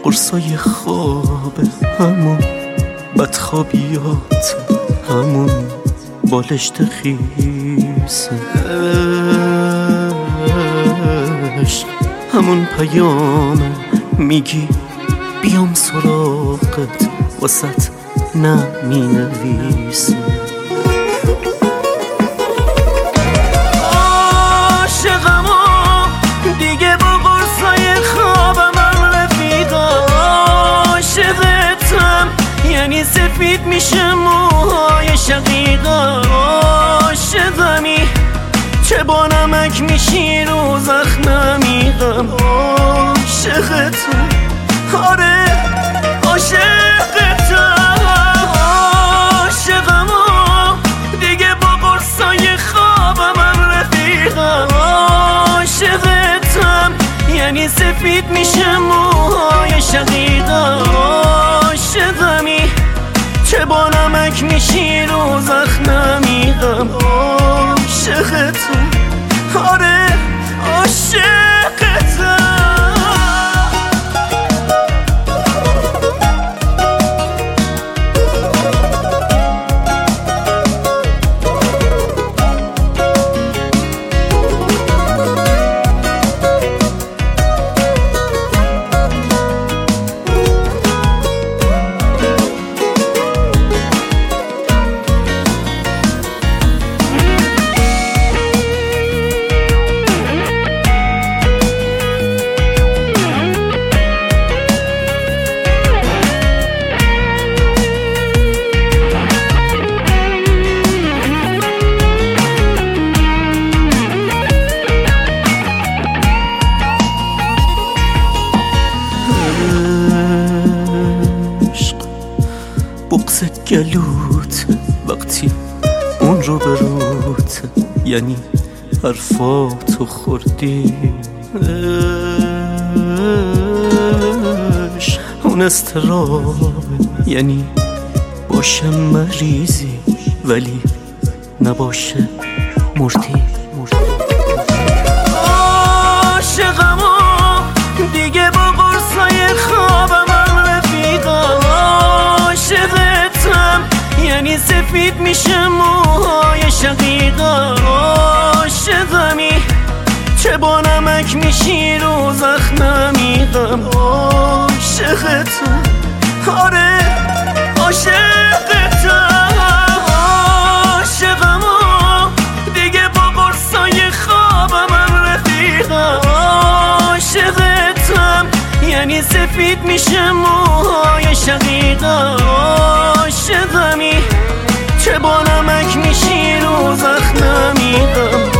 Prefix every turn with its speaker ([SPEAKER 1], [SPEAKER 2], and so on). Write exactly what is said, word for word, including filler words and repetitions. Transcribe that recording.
[SPEAKER 1] قرصای خواب، همون بدخوابیات، همون بالشت خیس عشق، همون پیامه میگی بیام سراغت، واسط نمی نویسه. عاشقم و دیگه با قرصای خوابم هم رفیقم، عاشقتم یعنی سفید میشه موهای شقیقم، عاشقمی چه با نمک میشی رو زخممیقم، عاشقتم آره عاشقتم، عاشقم و دیگه با قرصای خوابم هم رفیقم، عاشقتم یعنی سفید میشه موهای شقیقم، عاشقمی چه با نمک میشی رو زخممیقم، عاشقتم آره عاشقتم. بغض گلوت وقتی اون رو بروت، یعنی حرفاتو خوردی عشق، اون استراب یعنی باشه مریضی ولی نباشه مردی. عاشقم و دیگه با قرصای خوابم هم رفیقم، عاشقتم یعنی سفید میشه موهای شقیقم، عاشقمی چه با نمک میشی رو زخممیقم، عاشقتم آره عاشقتم، عاشقم و دیگه با قرصای خوابم هم رفیقم، عاشقتم یعنی سفید میشه موهای شقیقم، عاشقمی چه با نمک میشی رو زخممیقم،